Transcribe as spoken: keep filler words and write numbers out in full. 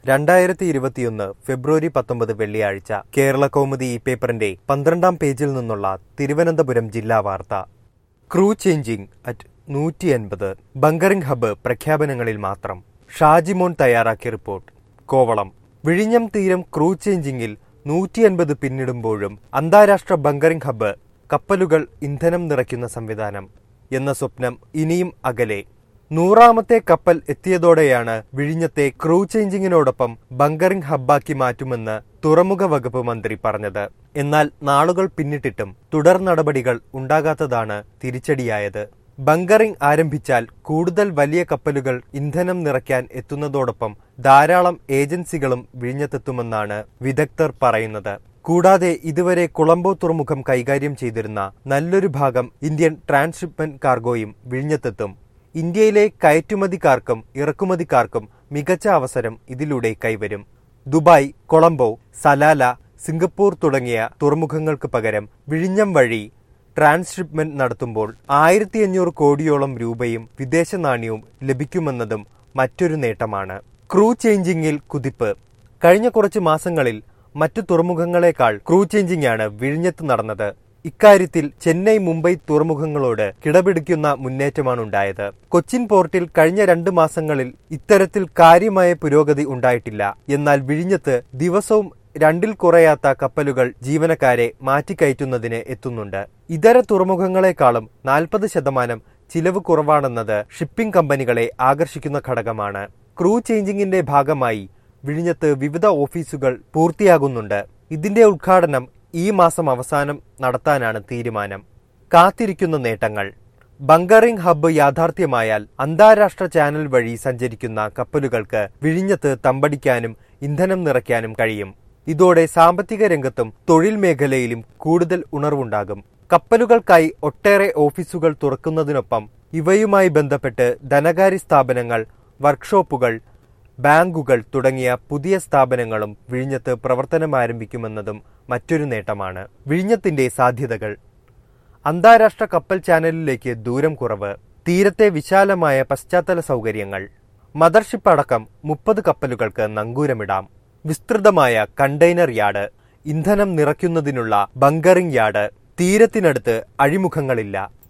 രണ്ടായിരത്തി ഇരുപത്തിയൊന്ന് ഫെബ്രുവരി പത്തൊമ്പത് വെള്ളിയാഴ്ച കേരളകൗമുദി ഈ പേപ്പറിന്റെ പന്ത്രണ്ടാം പേജിൽ നിന്നുള്ള തിരുവനന്തപുരം ജില്ലാ വാർത്ത. ക്രൂ ചേഞ്ചിങ് അറ്റ് നൂറ്റി അൻപത് ബങ്കറിംഗ് ഹബ്ബ് പ്രഖ്യാപനങ്ങളിൽ മാത്രം. ഷാജിമോൻ തയ്യാറാക്കിയ റിപ്പോർട്ട്. കോവളം. വിഴിഞ്ഞം തീരം ക്രൂ ചേഞ്ചിങ്ങിൽ നൂറ്റി അൻപത് പിന്നിടുമ്പോഴും അന്താരാഷ്ട്ര ബങ്കറിംഗ് ഹബ്ബ്, കപ്പലുകൾ ഇന്ധനം നിറയ്ക്കുന്ന സംവിധാനം എന്ന സ്വപ്നം ഇനിയും അകലെ. നൂറാമത്തെ കപ്പൽ എത്തിയതോടെയാണ് വിഴിഞ്ഞത്തെ ക്രൂ ചേഞ്ചിങ്ങിനോടൊപ്പം ബങ്കറിംഗ് ഹബ്ബാക്കി മാറ്റുമെന്ന് തുറമുഖ വകുപ്പ് മന്ത്രി പറഞ്ഞത്. എന്നാൽ നാളുകൾ പിന്നിട്ടിട്ടും തുടർ നടപടികൾ ഉണ്ടാകാത്തതാണ് തിരിച്ചടിയായത്. ബങ്കറിംഗ് ആരംഭിച്ചാൽ കൂടുതൽ വലിയ കപ്പലുകൾ ഇന്ധനം നിറയ്ക്കാൻ എത്തുന്നതോടൊപ്പം ധാരാളം ഏജൻസികളും വിഴിഞ്ഞത്തെത്തുമെന്നാണ് വിദഗ്ധർ പറയുന്നത്. കൂടാതെ ഇതുവരെ കൊളംബോ തുറമുഖം കൈകാര്യം ചെയ്തിരുന്ന നല്ലൊരു ഭാഗം ഇന്ത്യൻ ട്രാൻസ്ഷിപ്മെന്റ് കാർഗോയും വിഴിഞ്ഞത്തെത്തും. ഇന്ത്യയിലെ കയറ്റുമതിക്കാർക്കും ഇറക്കുമതിക്കാർക്കും മികച്ച അവസരം ഇതിലൂടെ കൈവരും. ദുബായ്, കൊളംബോ, സലാല, സിംഗപ്പൂർ തുടങ്ങിയ തുറമുഖങ്ങൾക്ക് പകരം വിഴിഞ്ഞം വഴി ട്രാൻസ്ഷിപ്മെന്റ് നടത്തുമ്പോൾ ആയിരത്തി അഞ്ഞൂറ് കോടിയോളം രൂപയും വിദേശ നാണ്യവും ലഭിക്കുമെന്നതും മറ്റൊരു നേട്ടമാണ്. ക്രൂ ചേഞ്ചിങ്ങിൽ കുതിപ്പ്. കഴിഞ്ഞ കുറച്ച് മാസങ്ങളിൽ മറ്റു തുറമുഖങ്ങളെക്കാൾ ക്രൂ ചേഞ്ചിങ്ങാണ് വിഴിഞ്ഞത്ത് നടന്നത്. ഇക്കാര്യത്തിൽ ചെന്നൈ, മുംബൈ തുറമുഖങ്ങളോട് കിടപിടിക്കുന്ന മുന്നേറ്റമാണുണ്ടായത്. കൊച്ചിൻ പോർട്ടിൽ കഴിഞ്ഞ രണ്ട് മാസങ്ങളിൽ ഇത്തരത്തിൽ കാര്യമായ പുരോഗതി ഉണ്ടായിട്ടില്ല. എന്നാൽ വിഴിഞ്ഞത്ത് ദിവസവും രണ്ടിൽ കുറയാത്ത കപ്പലുകൾ ജീവനക്കാരെ മാറ്റിക്കയറ്റുന്നതിന് എത്തുന്നുണ്ട്. ഇതര തുറമുഖങ്ങളെക്കാളും നാൽപ്പത് ശതമാനം ചിലവ് കുറവാണെന്നത് ഷിപ്പിംഗ് കമ്പനികളെ ആകർഷിക്കുന്ന ഘടകമാണ്. ക്രൂ ചേഞ്ചിങ്ങിന്റെ ഭാഗമായി വിഴിഞ്ഞത്ത് വിവിധ ഓഫീസുകൾ പൂർത്തിയാകുന്നുണ്ട്. ഇതിന്റെ ഉദ്ഘാടനം ഈ മാസം അവസാനം നടത്താനാണ് തീരുമാനം. കാത്തിരിക്കുന്ന നേട്ടങ്ങൾ. ബങ്കറിംഗ് ഹബ്ബ് യാഥാർത്ഥ്യമായാൽ അന്താരാഷ്ട്ര ചാനൽ വഴി സഞ്ചരിക്കുന്ന കപ്പലുകൾക്ക് വിഴിഞ്ഞത്ത് തമ്പടിക്കാനും ഇന്ധനം നിറയ്ക്കാനും കഴിയും. ഇതോടെ സാമ്പത്തിക രംഗത്തും തൊഴിൽ മേഖലയിലും കൂടുതൽ ഉണർവുണ്ടാകും. കപ്പലുകൾക്കായി ഒട്ടേറെ ഓഫീസുകൾ തുറക്കുന്നതിനൊപ്പം ഇവയുമായി ബന്ധപ്പെട്ട് ധനകാര്യ സ്ഥാപനങ്ങൾ, വർക്ക്ഷോപ്പുകൾ, ബാങ്കുകൾ തുടങ്ങിയ പുതിയ സ്ഥാപനങ്ങളും വിഴിഞ്ഞത്ത് പ്രവർത്തനമാരംഭിക്കുമെന്നതും മറ്റൊരു നേട്ടമാണ്. വിഴിഞ്ഞത്തിന്റെ സാധ്യതകൾ. അന്താരാഷ്ട്ര കപ്പൽ ചാനലിലേക്ക് ദൂരം കുറവ്, തീരത്തെ വിശാലമായ പശ്ചാത്തല സൗകര്യങ്ങൾ, മദർഷിപ്പ് അടക്കം മുപ്പത് കപ്പലുകൾക്ക് നങ്കൂരമിടാം, വിസ്തൃതമായ കണ്ടെയ്നർ യാർഡ്, ഇന്ധനം നിറയ്ക്കുന്നതിനുള്ള ബങ്കറിംഗ് യാർഡ്, തീരത്തിനടുത്ത് അഴിമുഖങ്ങളില്ല.